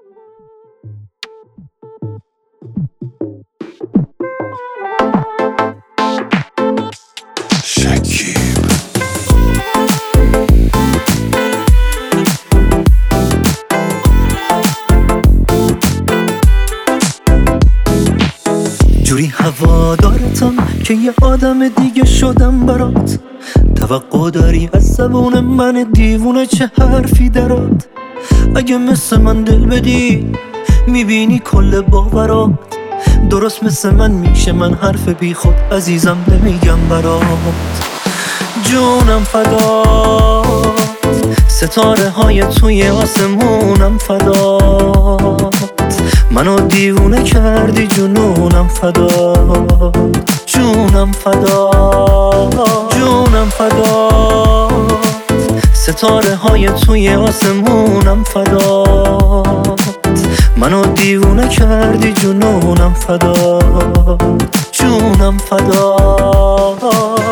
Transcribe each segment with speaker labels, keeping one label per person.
Speaker 1: جوری هوادارتم که یه آدم دیگه شدم برات. توقع داری از زبون من دیوونه چه حرفی درات؟ اگه مثل من دل بدی میبینی کل باورات. درست مثل من میشه من حرف بی خود عزیزم نمیگم برات. جونم فدات، ستاره های توی آسمونم فدات. منو دیوونه کردی جنونم فدات. جونم فدات، جونم فدات، ستاره های توی آسمونم فدات. منو دیوونه کردی جنونم فدات. جونم فدات.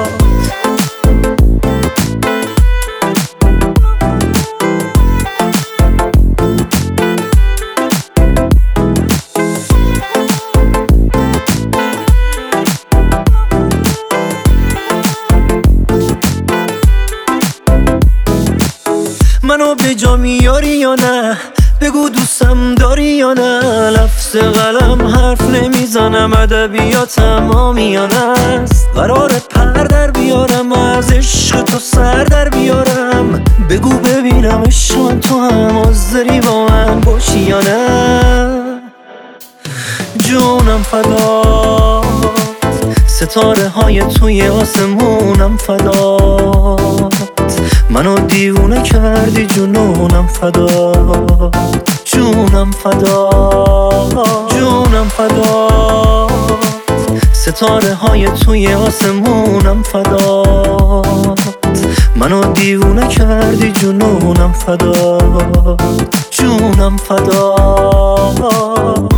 Speaker 1: منو به جا میاری یا نه؟ بگو دوستم داری یا نه؟ لفظ قلم حرف نمیزنم، ادبیاتم آمیانه است. قراره پر در بیارم از عشق تو سر در بیارم. بگو ببینم عشق تو هم حاضری با من باشی یا نه؟ جونم فدات، ستاره های توی آسمونم فدات. منو دیوونه کردی جنونم فدات. جونم فدات، جونم فدات، ستاره های توی آسمونم فدات. منو دیوونه کردی جنونم فدات. جونم فدات.